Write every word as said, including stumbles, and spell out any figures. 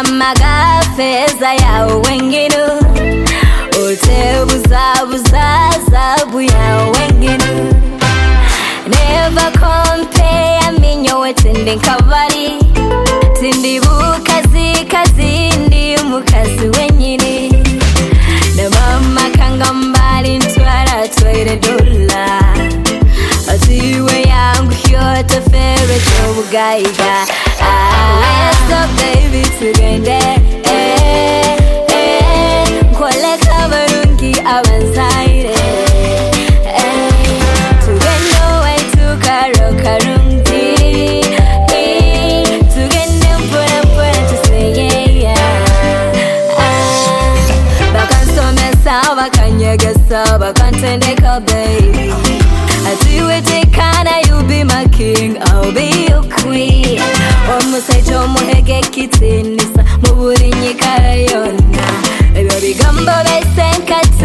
Mama feza ya wengine Ote buza buza zabu ya wengine Never compare minyo wetende kabari Tindi bukazi kazi ndi umukazi wenyine Na mama kangambali ntwara twaire dola Atiwe yangu hyote fere chobu gaiga Let's up baby tugende eh, eh, Kwale kabarungi abanzaire eh, Tugende way tukaro karungi eh, Tugende mpura mpura tuseye ah, Bakansomesa bakanyegesa bakantendeka baby Atiwe tekana you be my king I'll be your queen Omusaicho muhege kitinisa Muburi nyika yona Ebyo bigambo besenkati